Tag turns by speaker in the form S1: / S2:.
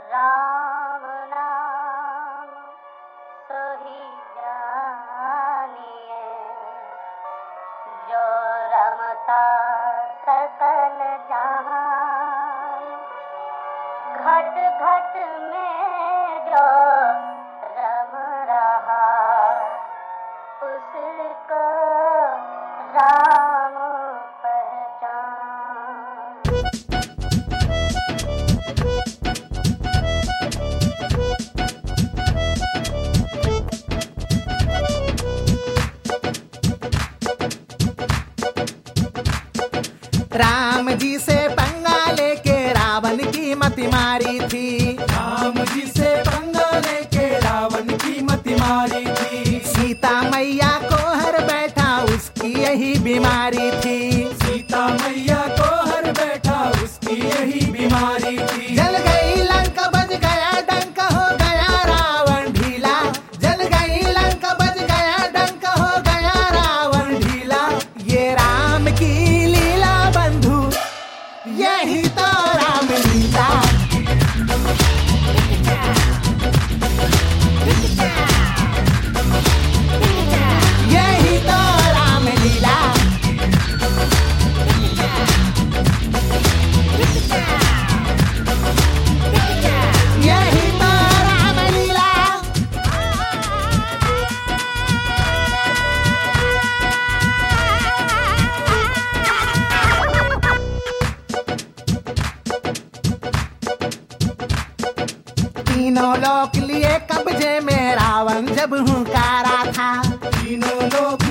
S1: राम नाम सोही जानिए, जो रमता सकल जहान। घट घट में जो रम रहा, उसको राम पहचान।
S2: राम जी से पंगा लेके रावण की मति मारी थी।
S3: राम जी से पंगा लेके रावण की मति मारी थी।
S2: सीता मैया को हर बैठा उसकी यही बीमारी थी।
S3: सीता मैया को हर बैठा उसकी यही बीमारी थी।
S2: जल गई लंका बज गया डंक हो गया रावण ढीला। जल गई लंका बज गया डंक हो गया रावण ढीला। ये राम की लीला बंधु, यही तो राम लीला। यही तो राम लीला। यही तो राम लीला। तीनों लोक लिए कब्जे में रावण जब हुंकारा था।
S3: तीनों लोक